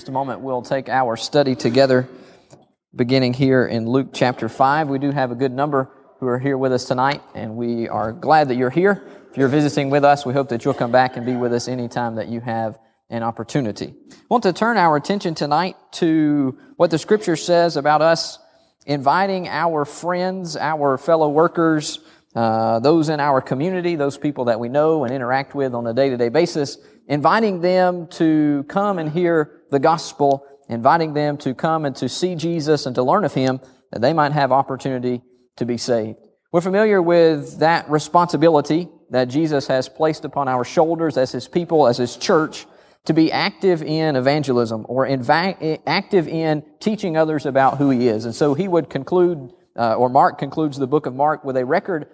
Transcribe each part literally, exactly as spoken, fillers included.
just a moment, we'll take our study together, beginning here in Luke chapter five. We do have a good number who are here with us tonight, and we are glad that you're here. If you're visiting with us, we hope that you'll come back and be with us anytime that you have an opportunity. I want to turn our attention tonight to what the Scripture says about us inviting our friends, our fellow workers, uh, those in our community, those people that we know and interact with on a day-to-day basis, inviting them to come and hear the gospel, inviting them to come and to see Jesus and to learn of Him, that they might have opportunity to be saved. We're familiar with that responsibility that Jesus has placed upon our shoulders as His people, as His church, to be active in evangelism or invi- active in teaching others about who He is. And so He would conclude, uh, or Mark concludes the book of Mark with a record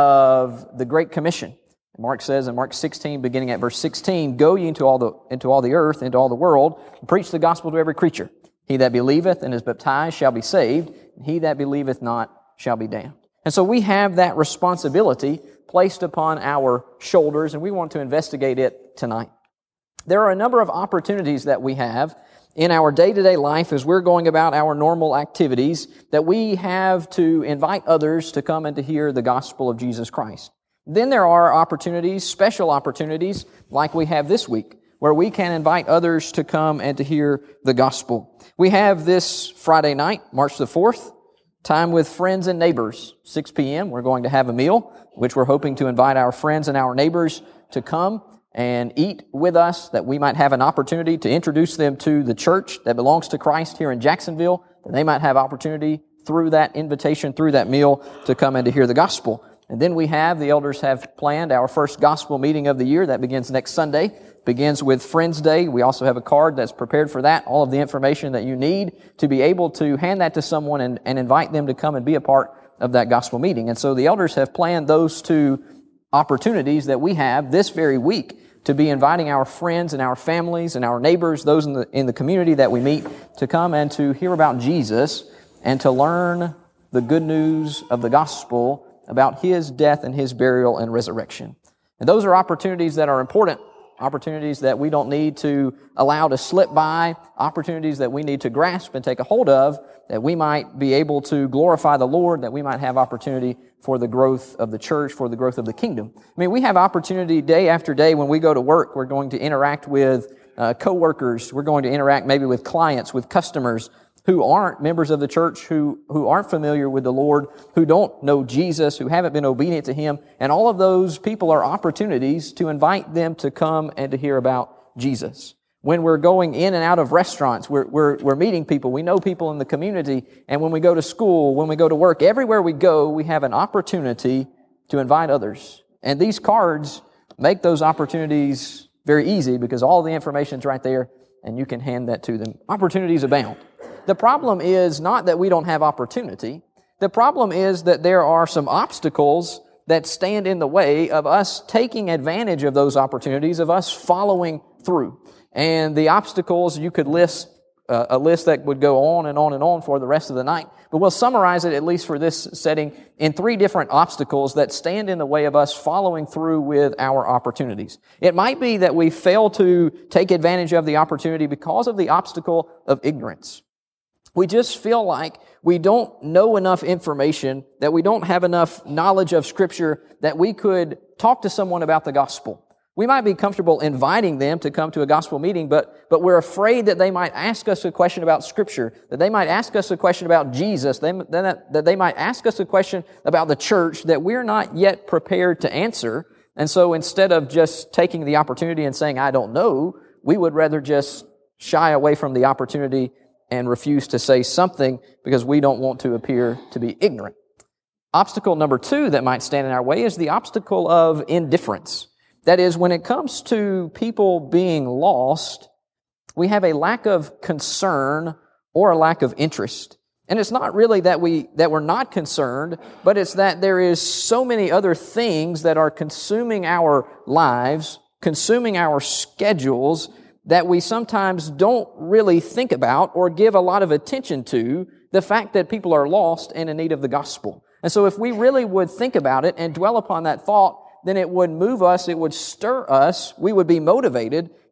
of the Great Commission. Mark says in Mark sixteen, beginning at verse sixteen, "Go ye into all the into all the earth, into all the world, and preach the gospel to every creature. He that believeth and is baptized shall be saved, and he that believeth not shall be damned." And so we have that responsibility placed upon our shoulders, and we want to investigate it tonight. There are a number of opportunities that we have in our day-to-day life as we're going about our normal activities that we have to invite others to come and to hear the gospel of Jesus Christ. Then there are opportunities, special opportunities, like we have this week, where we can invite others to come and to hear the gospel. We have this Friday night, March the fourth, time with friends and neighbors. six p.m., we're going to have a meal, which we're hoping to invite our friends and our neighbors to come and eat with us, that we might have an opportunity to introduce them to the church that belongs to Christ here in Jacksonville, that they might have opportunity through that invitation, through that meal, to come and to hear the gospel. And then we have, the elders have planned our first gospel meeting of the year. That begins next Sunday. Begins with Friends Day. We also have a card that's prepared for that. All of the information that you need to be able to hand that to someone and, and invite them to come and be a part of that gospel meeting. And so the elders have planned those two opportunities that we have this very week to be inviting our friends and our families and our neighbors, those in the, in the community that we meet, to come and to hear about Jesus and to learn the good news of the gospel about His death and His burial and resurrection. And those are opportunities that are important, opportunities that we don't need to allow to slip by, opportunities that we need to grasp and take a hold of, that we might be able to glorify the Lord, that we might have opportunity for the growth of the church, for the growth of the kingdom. I mean, we have opportunity day after day when we go to work. We're going to interact with uh, co-workers. We're going to interact maybe with clients, with customers who aren't members of the church, who, who aren't familiar with the Lord, who don't know Jesus, who haven't been obedient to Him. And all of those people are opportunities to invite them to come and to hear about Jesus. When we're going in and out of restaurants, we're, we're, we're meeting people, we know people in the community, and when we go to school, when we go to work, everywhere we go, we have an opportunity to invite others. And these cards make those opportunities very easy because all the information's right there, and you can hand that to them. Opportunities abound. The problem is not that we don't have opportunity. The problem is that there are some obstacles that stand in the way of us taking advantage of those opportunities, of us following through. And the obstacles, you could list uh, a list that would go on and on and on for the rest of the night. But we'll summarize it, at least for this setting, in three different obstacles that stand in the way of us following through with our opportunities. It might be that we fail to take advantage of the opportunity because of the obstacle of ignorance. We just feel like we don't know enough information, that we don't have enough knowledge of Scripture that we could talk to someone about the gospel. We might be comfortable inviting them to come to a gospel meeting, but, but we're afraid that they might ask us a question about Scripture, that they might ask us a question about Jesus, they, that, that they might ask us a question about the church that we're not yet prepared to answer. And so instead of just taking the opportunity and saying, "I don't know," we would rather just shy away from the opportunity and refuse to say something because we don't want to appear to be ignorant. Obstacle number two that might stand in our way is the obstacle of indifference. That is, when it comes to people being lost, we have a lack of concern or a lack of interest. And it's not really that we that we're not concerned, but it's that there is so many other things that are consuming our lives, consuming our schedules, that we sometimes don't really think about or give a lot of attention to the fact that people are lost and in need of the gospel. And so if we really would think about it and dwell upon that thought, then it would move us, it would stir us, we would be motivated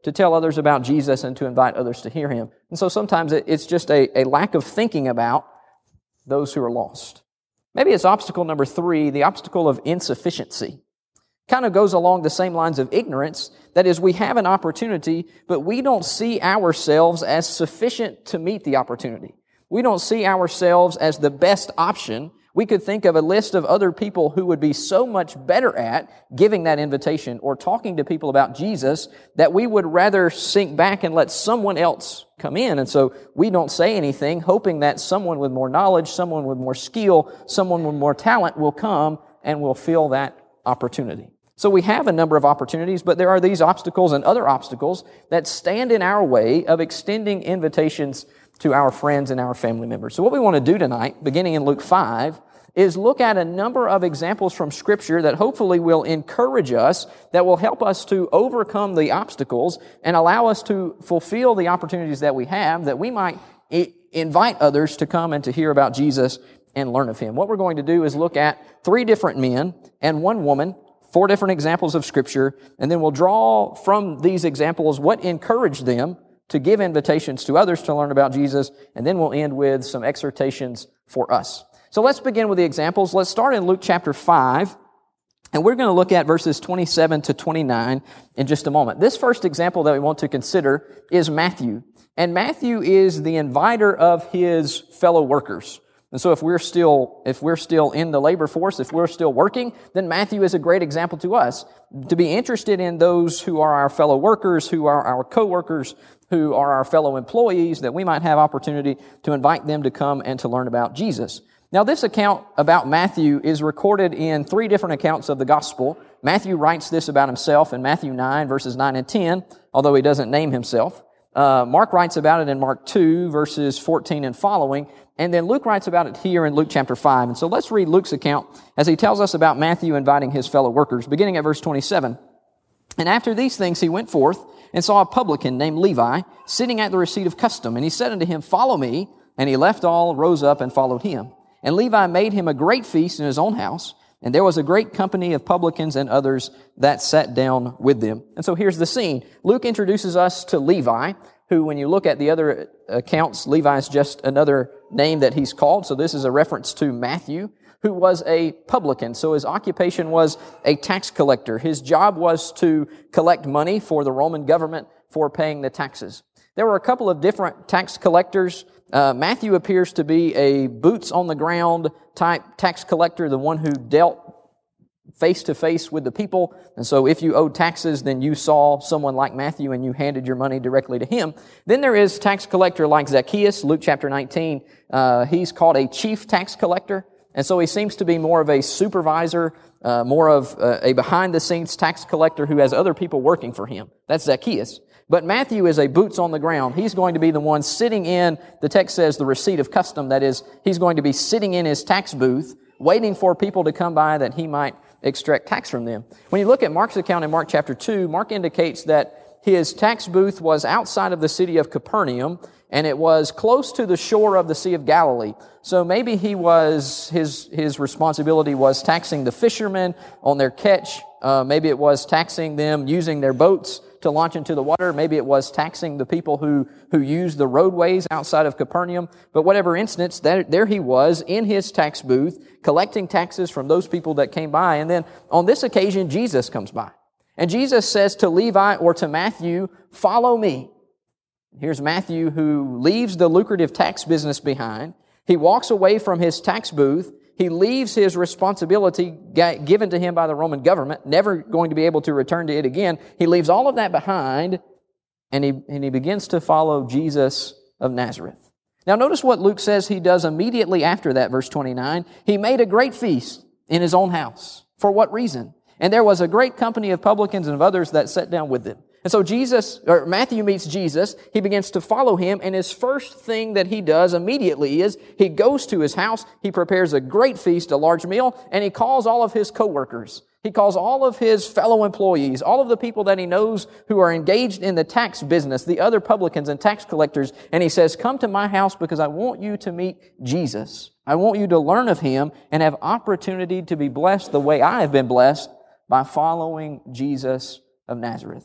to tell others about Jesus and to invite others to hear Him. And so sometimes it's just a, a lack of thinking about those who are lost. Maybe it's obstacle number three, the obstacle of insufficiency. Kind of goes along the same lines of ignorance. That is, we have an opportunity, but we don't see ourselves as sufficient to meet the opportunity. We don't see ourselves as the best option. We could think of a list of other people who would be so much better at giving that invitation or talking to people about Jesus that we would rather sink back and let someone else come in. And so we don't say anything, hoping that someone with more knowledge, someone with more skill, someone with more talent will come and will fill that opportunity. So we have a number of opportunities, but there are these obstacles and other obstacles that stand in our way of extending invitations to our friends and our family members. So what we want to do tonight, beginning in Luke five, is look at a number of examples from Scripture that hopefully will encourage us, that will help us to overcome the obstacles and allow us to fulfill the opportunities that we have, that we might I- invite others to come and to hear about Jesus and learn of Him. What we're going to do is look at three different men and one woman, four different examples of Scripture, and then we'll draw from these examples what encouraged them to give invitations to others to learn about Jesus, and then we'll end with some exhortations for us. So let's begin with the examples. Let's start in Luke chapter five, and we're going to look at verses twenty-seven to twenty-nine in just a moment. This first example that we want to consider is Matthew, and Matthew is the inviter of his fellow workers. And so if we're still, if we're still in the labor force, if we're still working, then Matthew is a great example to us, to be interested in those who are our fellow workers, who are our co-workers, who are our fellow employees, that we might have opportunity to invite them to come and to learn about Jesus. Now, this account about Matthew is recorded in three different accounts of the gospel. Matthew writes this about himself in Matthew nine, verses nine and ten, although he doesn't name himself. Uh, Mark writes about it in Mark two, verses fourteen and following, and then Luke writes about it here in Luke chapter five. And so let's read Luke's account as he tells us about Matthew inviting his fellow workers, beginning at verse twenty-seven. And after these things he went forth and saw a publican named Levi sitting at the receipt of custom. And he said unto him, Follow me. And he left all, rose up, and followed him. And Levi made him a great feast in his own house. And there was a great company of publicans and others that sat down with them. And so here's the scene. Luke introduces us to Levi, who, when you look at the other accounts, Levi is just another name that he's called. So this is a reference to Matthew, who was a publican. So his occupation was a tax collector. His job was to collect money for the Roman government for paying the taxes. There were a couple of different tax collectors. Uh, Matthew appears to be a boots-on-the-ground type tax collector, the one who dealt face-to-face with the people. And so if you owed taxes, then you saw someone like Matthew and you handed your money directly to him. Then there is tax collector like Zacchaeus, Luke chapter nineteen. Uh, he's called a chief tax collector. And so he seems to be more of a supervisor, uh, more of uh, a behind-the-scenes tax collector who has other people working for him. That's Zacchaeus. But Matthew is a boots on the ground. He's going to be the one sitting in, the text says, the receipt of custom. That is, he's going to be sitting in his tax booth, waiting for people to come by that he might extract tax from them. When you look at Mark's account in Mark chapter two, Mark indicates that his tax booth was outside of the city of Capernaum, and it was close to the shore of the Sea of Galilee. So maybe he was, his, his responsibility was taxing the fishermen on their catch. Uh, maybe it was taxing them using their boats to launch into the water. Maybe it was taxing the people who, who use the roadways outside of Capernaum. But whatever instance, that, there he was in his tax booth, collecting taxes from those people that came by. And then on this occasion, Jesus comes by. And Jesus says to Levi or to Matthew, Follow me. Here's Matthew, who leaves the lucrative tax business behind. He walks away from his tax booth. He leaves his responsibility given to him by the Roman government, never going to be able to return to it again. He leaves all of that behind, and he, and he begins to follow Jesus of Nazareth. Now notice what Luke says he does immediately after that, verse twenty-nine. He made a great feast in his own house. For what reason? And there was a great company of publicans and of others that sat down with them. And so Jesus, or Matthew meets Jesus, he begins to follow him, and his first thing that he does immediately is he goes to his house, he prepares a great feast, a large meal, and he calls all of his co-workers. He calls all of his fellow employees, all of the people that he knows who are engaged in the tax business, the other publicans and tax collectors, and he says, Come to my house because I want you to meet Jesus. I want you to learn of him and have opportunity to be blessed the way I have been blessed by following Jesus of Nazareth.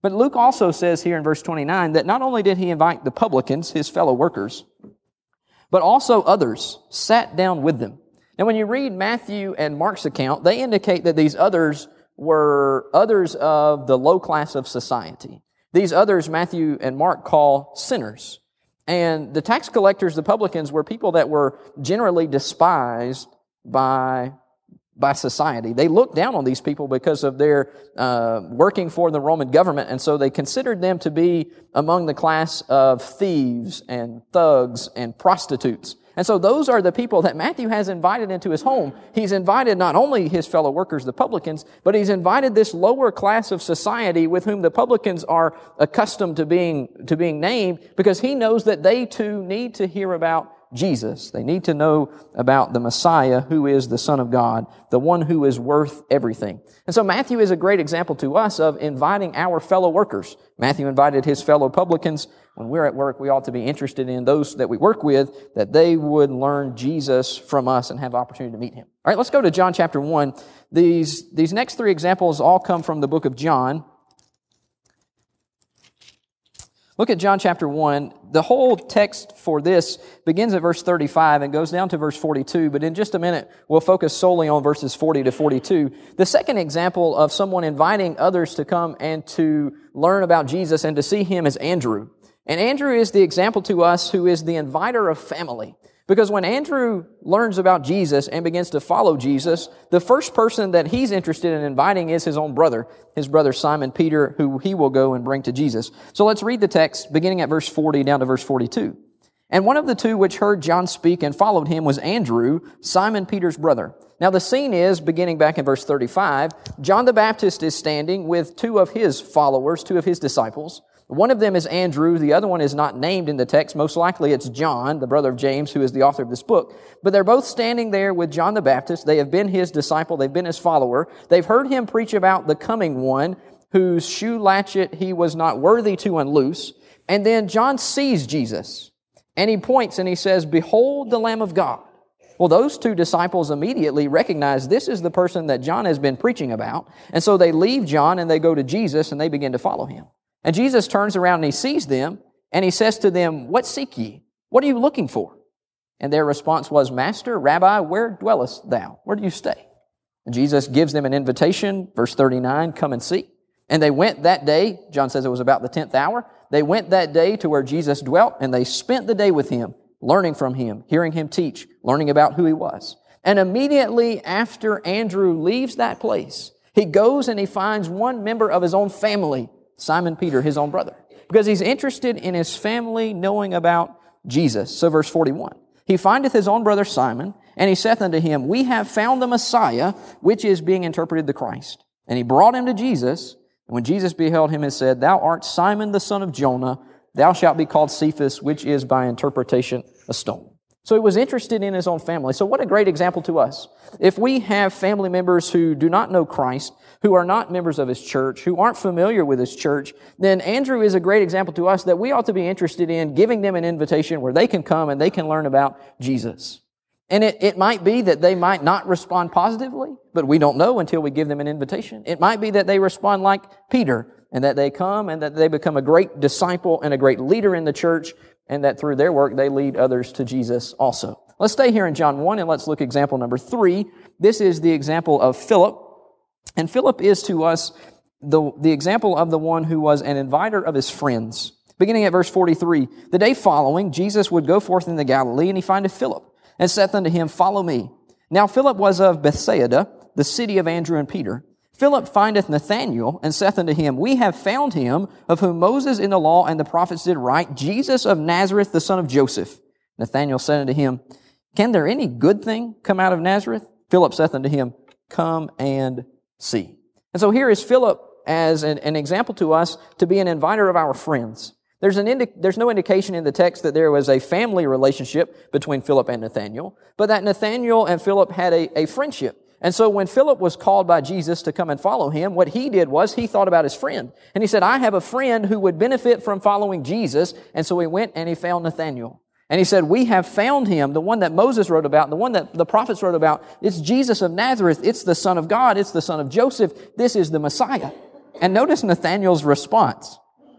But Luke also says here in verse twenty-nine that not only did he invite the publicans, his fellow workers, but also others sat down with them. Now, when you read Matthew and Mark's account, they indicate that these others were others of the low class of society. These others, Matthew and Mark call sinners. And the tax collectors, the publicans, were people that were generally despised by, by society. They looked down on these people because of their uh, working for the Roman government, and so they considered them to be among the class of thieves and thugs and prostitutes. And so those are the people that Matthew has invited into his home. He's invited not only his fellow workers, the publicans, but he's invited this lower class of society with whom the publicans are accustomed to being, to being named, because he knows that they too need to hear about Jesus. They need to know about the Messiah, who is the Son of God, the one who is worth everything. And so Matthew is a great example to us of inviting our fellow workers. Matthew invited his fellow publicans. When we're at work, we ought to be interested in those that we work with, that they would learn Jesus from us and have opportunity to meet Him. All right, let's go to John chapter one. These, these next three examples all come from the book of John. Look at John chapter one. The whole text for this begins at verse thirty-five and goes down to verse forty-two, but in just a minute, we'll focus solely on verses forty to forty-two. The second example of someone inviting others to come and to learn about Jesus and to see Him is Andrew. And Andrew is the example to us who is the inviter of family. Because when Andrew learns about Jesus and begins to follow Jesus, the first person that he's interested in inviting is his own brother, his brother Simon Peter, who he will go and bring to Jesus. So let's read the text beginning at verse forty down to verse forty-two. And one of the two which heard John speak and followed him was Andrew, Simon Peter's brother. Now the scene is, beginning back in verse thirty-five, John the Baptist is standing with two of his followers, two of his disciples. One of them is Andrew. The other one is not named in the text. Most likely it's John, the brother of James, who is the author of this book. But they're both standing there with John the Baptist. They have been his disciple. They've been his follower. They've heard him preach about the coming one whose shoe latchet he was not worthy to unloose. And then John sees Jesus. And he points and he says, "Behold the Lamb of God." Well, those two disciples immediately recognize this is the person that John has been preaching about. And so they leave John and they go to Jesus and they begin to follow him. And Jesus turns around and he sees them, and he says to them, "What seek ye? What are you looking for?" And their response was, "Master, Rabbi, where dwellest thou? Where do you stay?" And Jesus gives them an invitation, verse thirty-nine, "Come and see." And they went that day, John says it was about the tenth hour, they went that day to where Jesus dwelt, and they spent the day with him, learning from him, hearing him teach, learning about who he was. And immediately after Andrew leaves that place, he goes and he finds one member of his own family, Simon Peter, his own brother, because he's interested in his family knowing about Jesus. So verse forty-one, "He findeth his own brother Simon, and he saith unto him, We have found the Messiah, which is being interpreted the Christ. And he brought him to Jesus, and when Jesus beheld him, he said, Thou art Simon the son of Jonah, thou shalt be called Cephas, which is by interpretation a stone." So he was interested in his own family. So what a great example to us. If we have family members who do not know Christ, who are not members of his church, who aren't familiar with his church, then Andrew is a great example to us that we ought to be interested in giving them an invitation where they can come and they can learn about Jesus. And it, it might be that they might not respond positively, but we don't know until we give them an invitation. It might be that they respond like Peter, and that they come and that they become a great disciple and a great leader in the church, and that through their work they lead others to Jesus also. Let's stay here in John one and let's look at example number three. This is the example of Philip. And Philip is to us the, the example of the one who was an inviter of his friends. Beginning at verse forty-three, "The day following, Jesus would go forth in the Galilee, and he findeth Philip, and saith unto him, Follow me. Now Philip was of Bethsaida, the city of Andrew and Peter. Philip findeth Nathanael, and saith unto him, We have found him, of whom Moses in the law and the prophets did write, Jesus of Nazareth, the son of Joseph. Nathanael said unto him, Can there any good thing come out of Nazareth? Philip saith unto him, Come and see." And so here is Philip as an, an example to us to be an inviter of our friends. There's, an indi- there's no indication in the text that there was a family relationship between Philip and Nathanael, but that Nathanael and Philip had a, a friendship. And so when Philip was called by Jesus to come and follow him, what he did was he thought about his friend. And he said, I have a friend who would benefit from following Jesus. And so he went and he found Nathanael. And he said, we have found him, the one that Moses wrote about, the one that the prophets wrote about. It's Jesus of Nazareth. It's the Son of God. It's the son of Joseph. This is the Messiah. And notice Nathanael's response.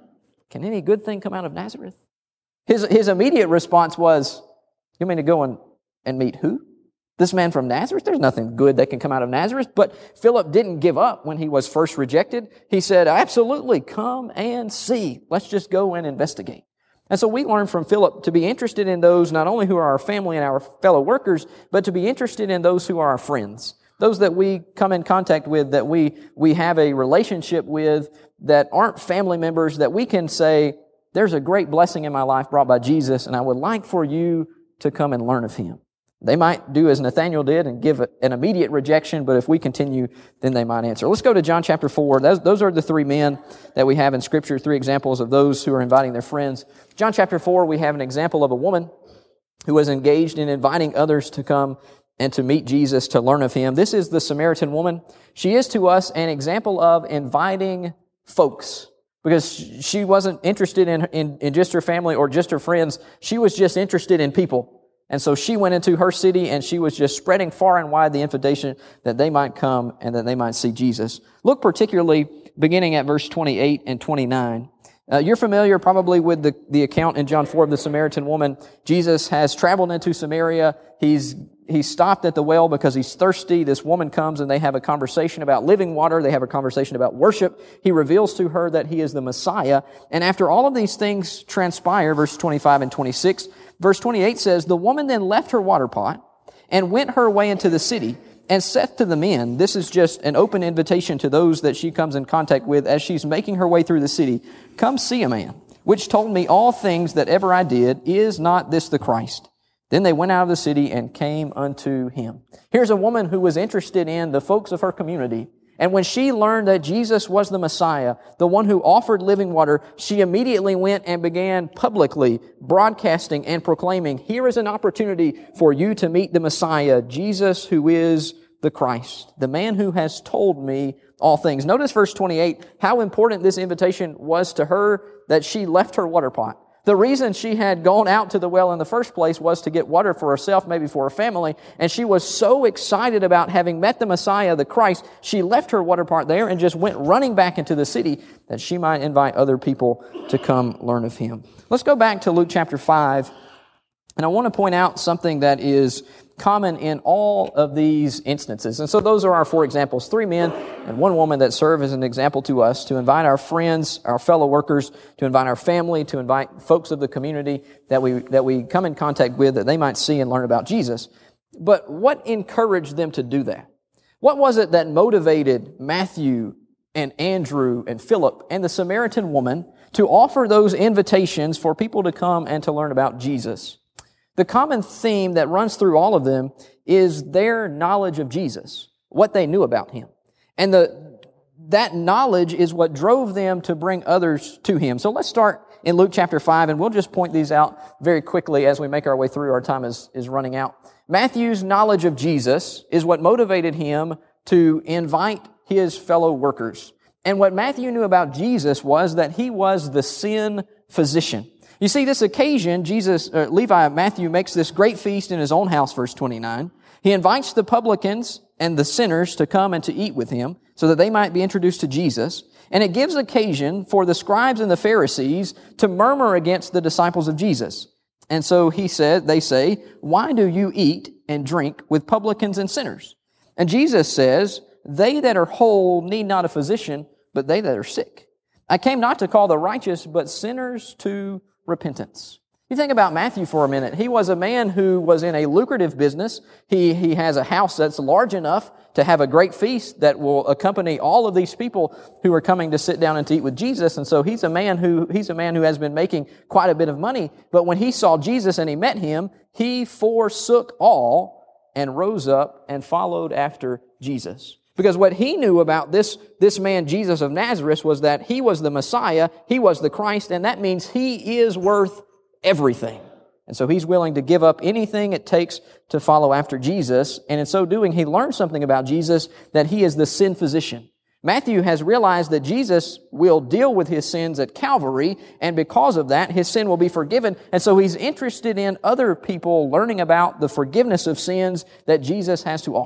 Can any good thing come out of Nazareth? His, his immediate response was, you mean to go and, and meet who? This man from Nazareth? There's nothing good that can come out of Nazareth. But Philip didn't give up when he was first rejected. He said, absolutely, come and see. Let's just go and investigate. And so we learn from Philip to be interested in those not only who are our family and our fellow workers, but to be interested in those who are our friends. Those that we come in contact with, that we, we have a relationship with, that aren't family members, that we can say, there's a great blessing in my life brought by Jesus, and I would like for you to come and learn of Him. They might do as Nathanael did and give an immediate rejection, but if we continue, then they might answer. Let's go to John chapter four. Those, those are the three men that we have in Scripture, three examples of those who are inviting their friends. John chapter four, we have an example of a woman who was engaged in inviting others to come and to meet Jesus, to learn of Him. This is the Samaritan woman. She is to us an example of inviting folks, because she wasn't interested in, in, in just her family or just her friends. She was just interested in people. And so she went into her city and she was just spreading far and wide the invitation that they might come and that they might see Jesus. Look particularly beginning at verse twenty-eight and twenty-nine. Uh, you're familiar probably with the, the account in John four of the Samaritan woman. Jesus has traveled into Samaria. He's He's stopped at the well because he's thirsty. This woman comes and they have a conversation about living water. They have a conversation about worship. He reveals to her that he is the Messiah. And after all of these things transpire, verse twenty-five and twenty-six, verse twenty-eight says, the woman then left her water pot and went her way into the city and said to the men, this is just an open invitation to those that she comes in contact with as she's making her way through the city. Come see a man, which told me all things that ever I did. Is not this the Christ? Then they went out of the city and came unto him. Here's a woman who was interested in the folks of her community. And when she learned that Jesus was the Messiah, the one who offered living water, she immediately went and began publicly broadcasting and proclaiming, here is an opportunity for you to meet the Messiah, Jesus who is the Christ, the man who has told me all things. Notice verse twenty-eight, how important this invitation was to her that she left her water pot. The reason she had gone out to the well in the first place was to get water for herself, maybe for her family, and she was so excited about having met the Messiah, the Christ, she left her water pot there and just went running back into the city that she might invite other people to come learn of Him. Let's go back to Luke chapter five, and I want to point out something that is common in all of these instances. And so those are our four examples, three men and one woman that serve as an example to us, to invite our friends, our fellow workers, to invite our family, to invite folks of the community that we, that we come in contact with, that they might see and learn about Jesus. But what encouraged them to do that? What was it that motivated Matthew and Andrew and Philip and the Samaritan woman to offer those invitations for people to come and to learn about Jesus? The common theme that runs through all of them is their knowledge of Jesus, what they knew about Him. And the, that knowledge is what drove them to bring others to Him. So let's start in Luke chapter five, and we'll just point these out very quickly as we make our way through. Our time is, is running out. Matthew's knowledge of Jesus is what motivated him to invite his fellow workers. And what Matthew knew about Jesus was that He was the sin physician. You see, this occasion, Jesus, uh, Levi, Matthew makes this great feast in his own house, verse twenty-nine. He invites the publicans and the sinners to come and to eat with him so that they might be introduced to Jesus. And it gives occasion for the scribes and the Pharisees to murmur against the disciples of Jesus. And so he said, they say, why do you eat and drink with publicans and sinners? And Jesus says, they that are whole need not a physician, but they that are sick. I came not to call the righteous, but sinners to repentance. You think about Matthew for a minute. He was a man who was in a lucrative business. He, he has a house that's large enough to have a great feast that will accompany all of these people who are coming to sit down and to eat with Jesus. And so he's a man who, he's a man who has been making quite a bit of money. But when he saw Jesus and he met Him, he forsook all and rose up and followed after Jesus. Because what he knew about this, this man, Jesus of Nazareth, was that He was the Messiah, He was the Christ, and that means He is worth everything. And so he's willing to give up anything it takes to follow after Jesus. And in so doing, he learned something about Jesus, that He is the sin physician. Matthew has realized that Jesus will deal with his sins at Calvary, and because of that, his sin will be forgiven. And so he's interested in other people learning about the forgiveness of sins that Jesus has to offer.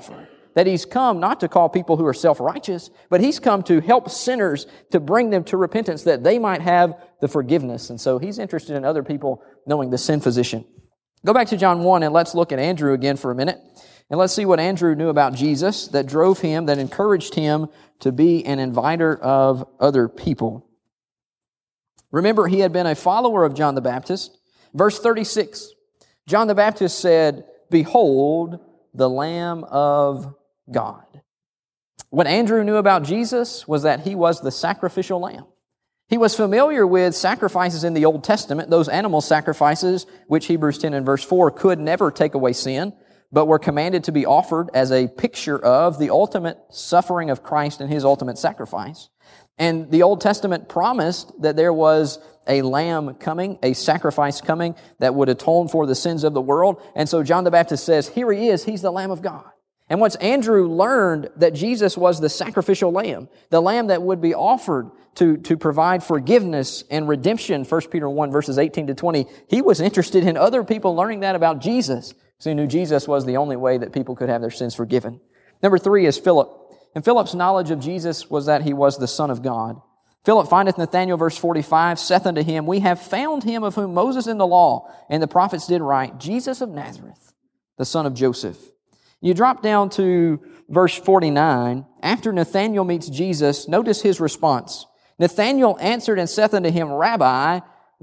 that He's come not to call people who are self-righteous, but He's come to help sinners, to bring them to repentance, that they might have the forgiveness. And so He's interested in other people knowing the sin physician. Go back to John one and let's look at Andrew again for a minute. And let's see what Andrew knew about Jesus that drove him, that encouraged him to be an inviter of other people. Remember, he had been a follower of John the Baptist. Verse thirty-six, John the Baptist said, "Behold, the Lamb of God." What Andrew knew about Jesus was that He was the sacrificial lamb. He was familiar with sacrifices in the Old Testament, those animal sacrifices, which Hebrews ten and verse four could never take away sin, but were commanded to be offered as a picture of the ultimate suffering of Christ and His ultimate sacrifice. And the Old Testament promised that there was a lamb coming, a sacrifice coming that would atone for the sins of the world. And so John the Baptist says, here He is, He's the Lamb of God. And once Andrew learned that Jesus was the sacrificial lamb, the lamb that would be offered to, to provide forgiveness and redemption, First Peter one verses eighteen to twenty, he was interested in other people learning that about Jesus. So he knew Jesus was the only way that people could have their sins forgiven. Number three is Philip. And Philip's knowledge of Jesus was that He was the Son of God. Philip findeth Nathanael, verse forty-five, saith unto him, "We have found Him of whom Moses in the law and the prophets did write, Jesus of Nazareth, the son of Joseph." You drop down to verse forty-nine. After Nathanael meets Jesus, notice his response. Nathanael answered and saith unto him, "Rabbi,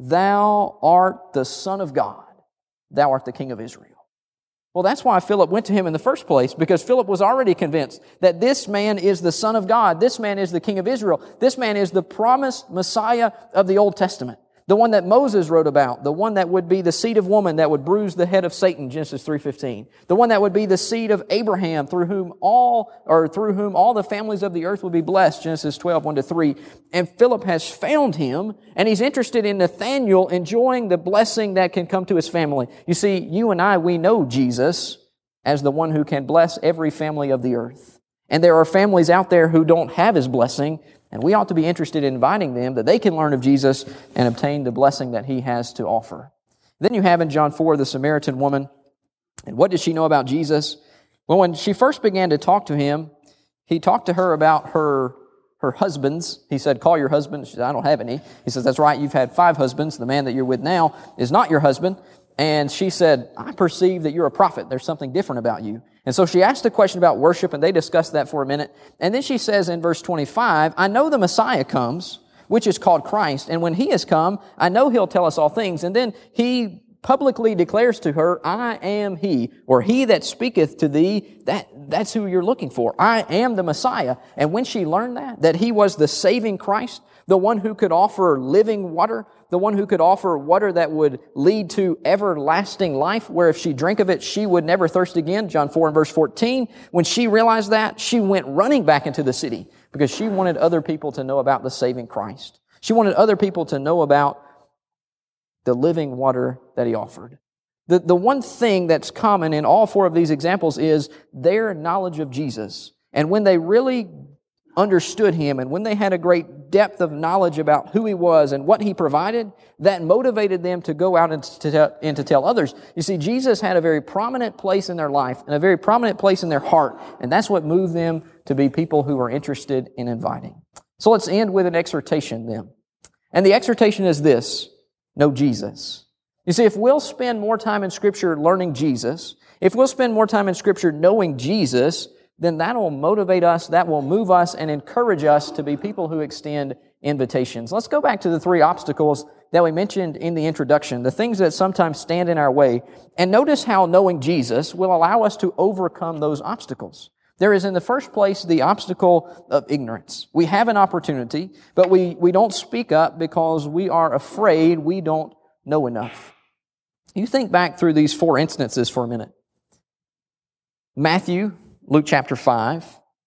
thou art the Son of God. Thou art the King of Israel." Well, that's why Philip went to Him in the first place, because Philip was already convinced that this man is the Son of God. This man is the King of Israel. This man is the promised Messiah of the Old Testament. The one that Moses wrote about, the one that would be the seed of woman that would bruise the head of Satan, Genesis three fifteen. The one that would be the seed of Abraham, through whom all, or through whom all the families of the earth would be blessed, Genesis twelve, one to three. And Philip has found Him, and he's interested in Nathanael enjoying the blessing that can come to his family. You see, you and I, we know Jesus as the one who can bless every family of the earth. And there are families out there who don't have His blessing, and we ought to be interested in inviting them that they can learn of Jesus and obtain the blessing that He has to offer. Then you have in John four the Samaritan woman. And what did she know about Jesus? Well, when she first began to talk to Him, He talked to her about her, her husbands. He said, "Call your husband." She said, "I don't have any." He says, "That's right, you've had five husbands. The man that you're with now is not your husband." And she said, "I perceive that you're a prophet. There's something different about you." And so she asked a question about worship, and they discussed that for a minute. And then she says in verse twenty-five, "I know the Messiah comes, which is called Christ. And when He has come, I know He'll tell us all things." And then He publicly declares to her, "I am He," or "He that speaketh to thee," that, that's who you're looking for. I am the Messiah. And when she learned that, that He was the saving Christ, the one who could offer living water, the one who could offer water that would lead to everlasting life, where if she drank of it, she would never thirst again, John four and verse fourteen. When she realized that, she went running back into the city because she wanted other people to know about the saving Christ. She wanted other people to know about the living water that He offered. The, the one thing that's common in all four of these examples is their knowledge of Jesus. And when they really understood Him, and when they had a great depth of knowledge about who He was and what He provided, that motivated them to go out and to, tell, and to tell others. You see, Jesus had a very prominent place in their life and a very prominent place in their heart, and that's what moved them to be people who are interested in inviting. So let's end with an exhortation then. And the exhortation is this: know Jesus. You see, if we'll spend more time in Scripture learning Jesus, if we'll spend more time in Scripture knowing Jesus, then that will motivate us, that will move us and encourage us to be people who extend invitations. Let's go back to the three obstacles that we mentioned in the introduction, the things that sometimes stand in our way. And notice how knowing Jesus will allow us to overcome those obstacles. There is, in the first place, the obstacle of ignorance. We have an opportunity, but we, we don't speak up because we are afraid we don't know enough. You think back through these four instances for a minute. Matthew, Luke chapter five,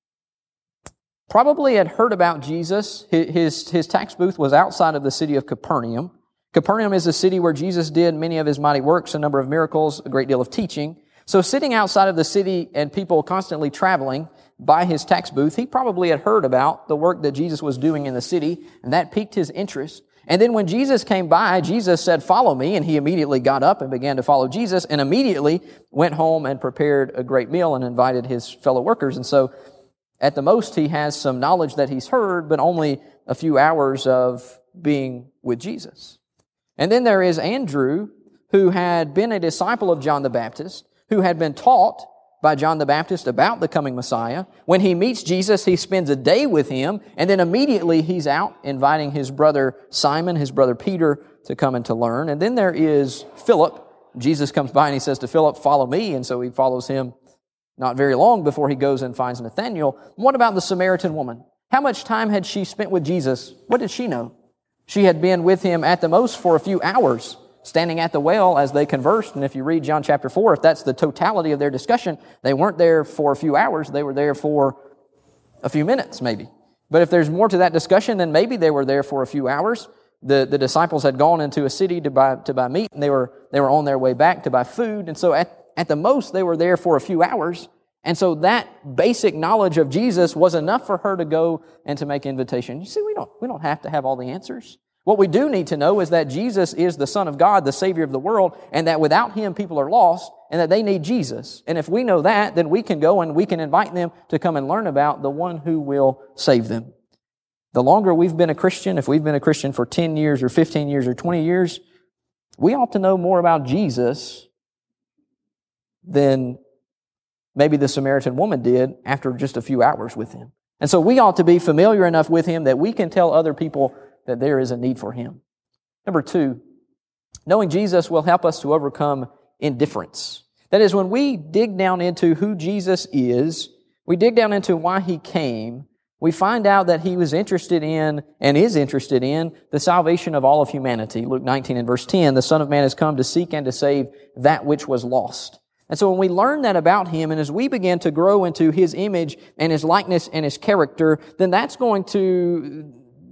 probably had heard about Jesus. His, his tax booth was outside of the city of Capernaum. Capernaum is a city where Jesus did many of His mighty works, a number of miracles, a great deal of teaching. So sitting outside of the city and people constantly traveling by His tax booth, he probably had heard about the work that Jesus was doing in the city, and that piqued his interest. And then when Jesus came by, Jesus said, "Follow me," and he immediately got up and began to follow Jesus, and immediately went home and prepared a great meal and invited his fellow workers. And so, at the most, he has some knowledge that he's heard, but only a few hours of being with Jesus. And then there is Andrew, who had been a disciple of John the Baptist, who had been taught by John the Baptist about the coming Messiah. When he meets Jesus, he spends a day with him, and then immediately he's out inviting his brother Simon, his brother Peter, to come and to learn. And then there is Philip. Jesus comes by and he says to Philip, "Follow me," and so he follows him not very long before he goes and finds Nathanael. What about the Samaritan woman? How much time had she spent with Jesus? What did she know? She had been with him at the most for a few hours, standing at the well as they conversed. And if you read John chapter four, if that's the totality of their discussion, they weren't there for a few hours, they were there for a few minutes maybe. But if there's more to that discussion, then maybe they were there for a few hours. The, the disciples had gone into a city to buy, to buy meat, and they were, they were on their way back to buy food. And so at, at the most, they were there for a few hours. And so that basic knowledge of Jesus was enough for her to go and to make invitation. You see, we don't, we don't have to have all the answers. What we do need to know is that Jesus is the Son of God, the Savior of the world, and that without Him, people are lost, and that they need Jesus. And if we know that, then we can go and we can invite them to come and learn about the one who will save them. The longer we've been a Christian, if we've been a Christian for ten years or fifteen years or twenty years, we ought to know more about Jesus than maybe the Samaritan woman did after just a few hours with Him. And so we ought to be familiar enough with Him that we can tell other people that there is a need for Him. Number two, knowing Jesus will help us to overcome indifference. That is, when we dig down into who Jesus is, we dig down into why He came, we find out that He was interested in and is interested in the salvation of all of humanity. Luke nineteen and verse ten, the Son of Man has come to seek and to save that which was lost. And so when we learn that about Him, and as we begin to grow into His image and His likeness and His character, then that's going to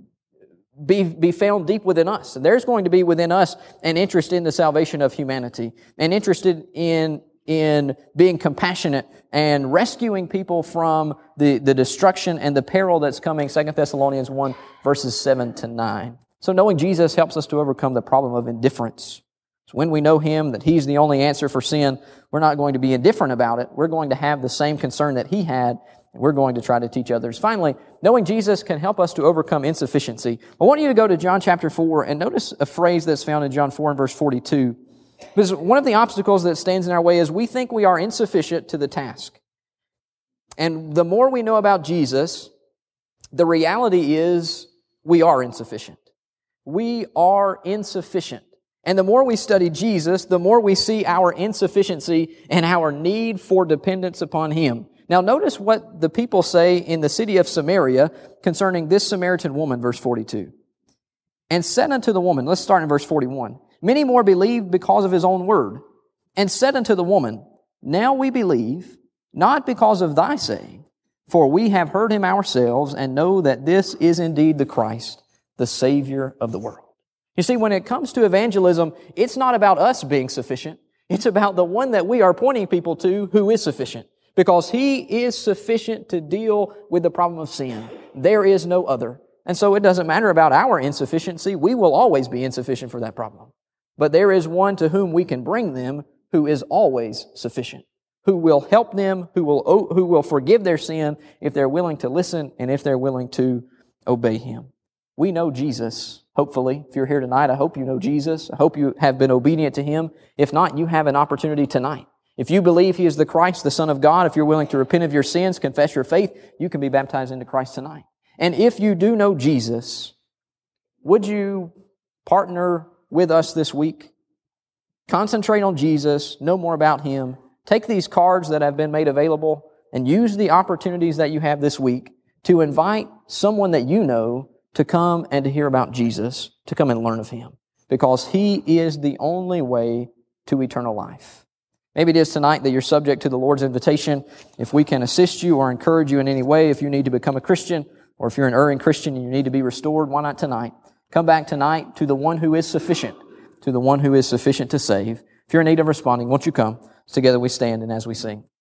be, be found deep within us. There's going to be within us an interest in the salvation of humanity, an interest in, in being compassionate and rescuing people from the, the destruction and the peril that's coming, Second Thessalonians one, verses seven to nine. So knowing Jesus helps us to overcome the problem of indifference. So when we know Him, that He's the only answer for sin, we're not going to be indifferent about it. We're going to have the same concern that He had, and we're going to try to teach others. Finally, knowing Jesus can help us to overcome insufficiency. I want you to go to John chapter four and notice a phrase that's found in John four and verse forty-two. Because one of the obstacles that stands in our way is we think we are insufficient to the task. And the more we know about Jesus, the reality is we are insufficient. We are insufficient. And the more we study Jesus, the more we see our insufficiency and our need for dependence upon Him. Now notice what the people say in the city of Samaria concerning this Samaritan woman, verse forty-two. And said unto the woman, let's start in verse forty-one. Many more believed because of His own word. And said unto the woman, now we believe, not because of thy saying, for we have heard Him ourselves and know that this is indeed the Christ, the Savior of the world. You see, when it comes to evangelism, it's not about us being sufficient. It's about the one that we are pointing people to who is sufficient. Because He is sufficient to deal with the problem of sin. There is no other. And so it doesn't matter about our insufficiency. We will always be insufficient for that problem. But there is one to whom we can bring them who is always sufficient, who will help them, who will, who will forgive their sin if they're willing to listen and if they're willing to obey Him. We know Jesus, hopefully. If you're here tonight, I hope you know Jesus. I hope you have been obedient to Him. If not, you have an opportunity tonight. If you believe He is the Christ, the Son of God, if you're willing to repent of your sins, confess your faith, you can be baptized into Christ tonight. And if you do know Jesus, would you partner with us this week? Concentrate on Jesus, know more about Him. Take these cards that have been made available and use the opportunities that you have this week to invite someone that you know to come and to hear about Jesus, to come and learn of Him. Because He is the only way to eternal life. Maybe it is tonight that you're subject to the Lord's invitation. If we can assist you or encourage you in any way, if you need to become a Christian, or if you're an erring Christian and you need to be restored, why not tonight? Come back tonight to the one who is sufficient, to the one who is sufficient to save. If you're in need of responding, won't you come? Together we stand and as we sing.